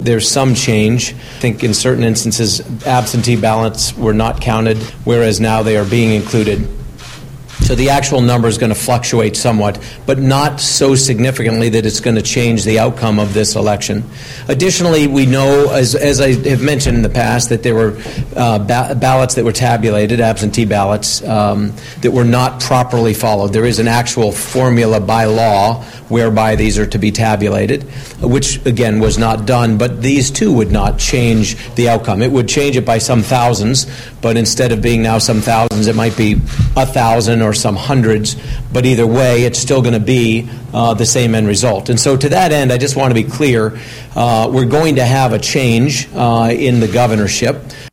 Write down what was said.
There's some change. I think in certain instances, absentee ballots were not counted, whereas now they are being included. So the actual number is going to fluctuate somewhat, but not so significantly that it's going to change the outcome of this election. Additionally, we know, as I have mentioned in the past, that there were ballots that were tabulated, absentee ballots, that were not properly followed. There is an actual formula by law whereby these are to be tabulated, which, again, was not done. But these, too, would not change the outcome. It would change it by some thousands, but instead of being now some thousands, it might be 1,000 or some hundreds. But either way, it's still going to be the same end result. And so to that end, I just want to be clear, we're going to have a change in the governorship.